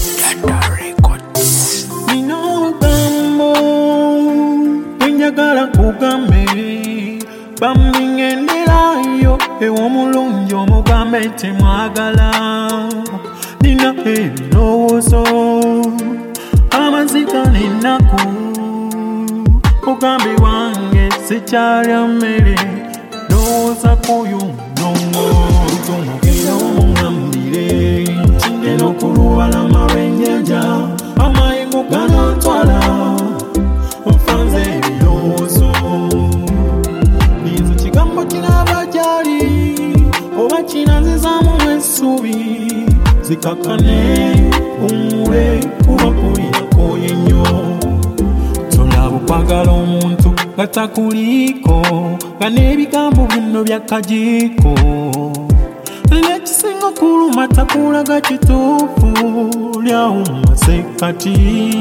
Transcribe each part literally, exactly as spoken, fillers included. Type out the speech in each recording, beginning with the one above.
Data Records. Nino gambo enjagala kugambe bambi ngenderayo ew'omulungi omugambe temwagala. Nina ebirowoozo amazika n'ennaku mugambe wange sikyalya mmere ndowooza kuyo nongo tumugenda omungambire ngeno ku lubalama lw'ennyanja amayengo ganontwala onfanze ebirowoozo ninze kigambo kinaaba gyali oba kinazizaamu essuubi zikakane umule kuba kulinako yenyo tolaba okwagala omuntu nga takuliiko nga n'ebigambo bino byakajiiko nekisinga okuluma takulaga kituufu lyawo mumasekkati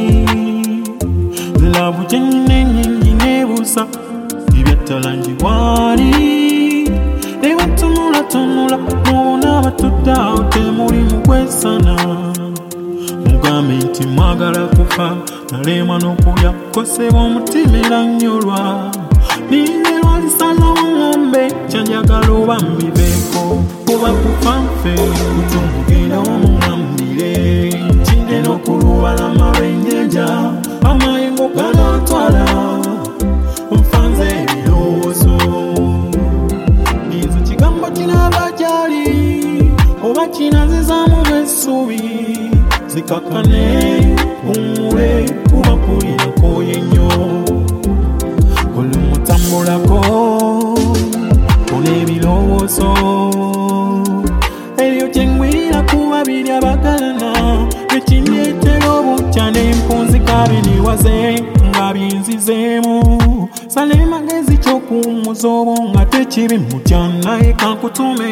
laabu kyenyina ennyingi neebuusa ebyattalangi bwali nebatunulatunula mubona abatuddeawo temulimu kwesana mugambe nti mwagala kufa nalema n'okulya koseba omutima era nnyolwa ninderwa lisalawo ng'ombe kyanjagala oba mbibeeko kuba kufa nfe tumugenda omungambire kinde n'okulubalama lw'ennyanja amayengo ganontwala onfanze ebirowoozo ninze kigambo kinaaba gyali oba kinazizaamu essuubi zikakane umule kuba kulinako yenyo buli mutambulako ol'ebirowoozo ebyo kyengwirira ku babiri abagalana ekindeetera obutya n'empunzika biniwaze nga binzizeemu sala emagezi ky'okuwummuza obwo nga tekibi mutya naye kankutume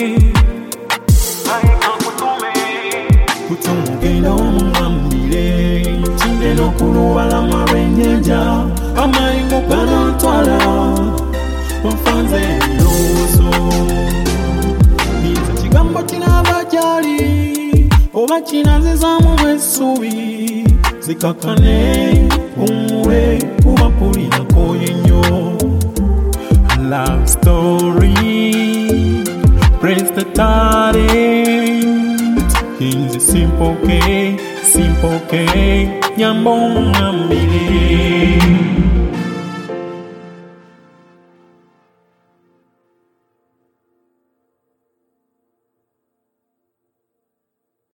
kutumugenda omungambire kinde n'okulubalama lw'ennyanja amayengo ganontwala onfanze ebirowoozo ninze kigambo kinaaba gyali oba kinazizaamu essuubi zikakane umule kuba kulinako yenyo. Love story, press the talent. Kings is simple K, simple K, nyambo ngambile.